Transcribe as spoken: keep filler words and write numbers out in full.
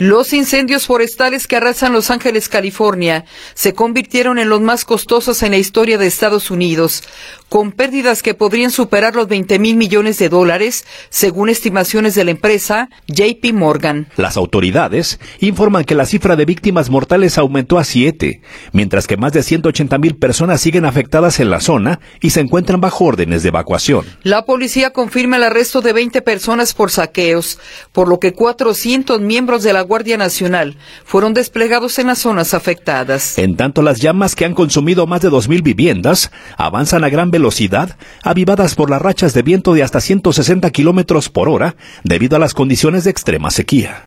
Los incendios forestales que arrasan Los Ángeles, California, se convirtieron en los más costosos en la historia de Estados Unidos, con pérdidas que podrían superar los veinte mil millones de dólares, según estimaciones de la empresa J P Morgan. Las autoridades informan que la cifra de víctimas mortales aumentó a siete, mientras que más de ciento ochenta mil personas siguen afectadas en la zona y se encuentran bajo órdenes de evacuación. La policía confirma el arresto de veinte personas por saqueos, por lo que cuatrocientos miembros de la Guardia Nacional fueron desplegados en las zonas afectadas. En tanto, las llamas que han consumido más de dos mil viviendas avanzan a gran velocidad, avivadas por las rachas de viento de hasta ciento sesenta kilómetros por hora, debido a las condiciones de extrema sequía.